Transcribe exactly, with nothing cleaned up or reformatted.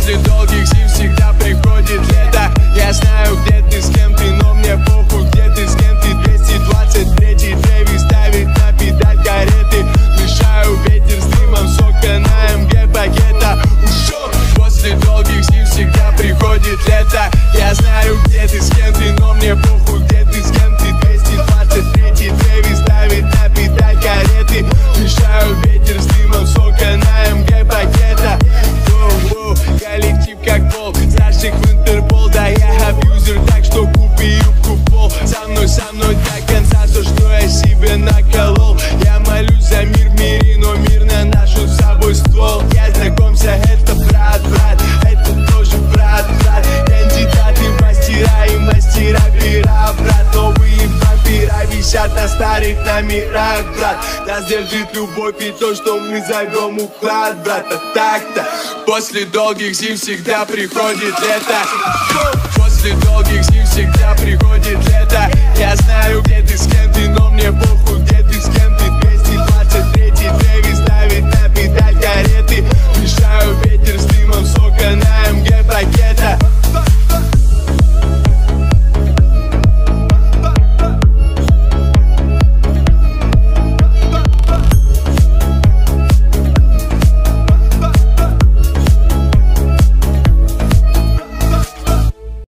После долгих зим всегда приходит лето. Я знаю, где ты, с кем ты, но мне похуй, где ты, с кем ты. Двести двадцать третий Дэви ставит на педаль кареты. Мешаю ветер с дымом сока на эм гэ пакета. Ушел. После долгих зим всегда приходит лето. Я знаю, где ты, с кем ты, но мне похуй, где ты, с кем ты. Двести двадцать третий Дэви ставит на педаль кареты. Мешаю ветер с дымом сока на эм гэ пакета. Воу-воу, коллектив как пол, старших в Интерпол. Да я абьюзер, так что купи юбку в пол. Со мной, со мной до конца то, что я себе наколол. Я молюсь за мир в мире, но мир на нашу с собой ствол. Я знакомься, это брат, брат, это тоже брат, брат. Кандидаты мастера и мастера пера, брат. Новые вампира висят на старых номерах, брат. Нас держит любовь и то, что мы зовем уклад, брат. А так-то после долгих зим всегда приходит лето. После долгих зим всегда приходит лето. Я знаю, где ты, с кем ты, но мне похуй.